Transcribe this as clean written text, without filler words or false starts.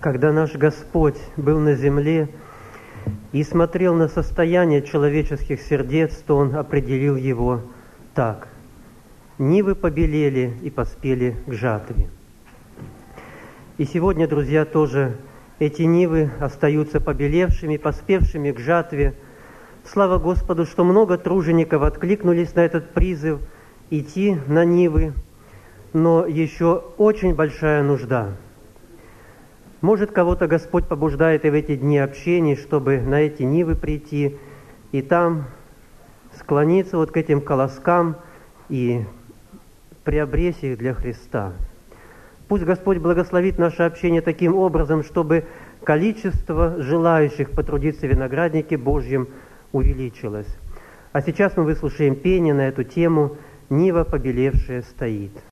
Когда наш Господь был на земле и смотрел на состояние человеческих сердец, то Он определил его так: «Нивы побелели и поспели к жатве». И сегодня, друзья, тоже эти нивы остаются побелевшими, поспевшими к жатве. Слава Господу, что много тружеников откликнулись на этот призыв идти на нивы, но еще очень большая нужда. Может, кого-то Господь побуждает и в эти дни общений, чтобы на эти нивы прийти и там склониться вот к этим колоскам и приобрести их для Христа. Пусть Господь благословит наше общение таким образом, чтобы количество желающих потрудиться в винограднике Божьем увеличилось. А сейчас мы выслушаем пение на эту тему «Нива побелевшая стоит».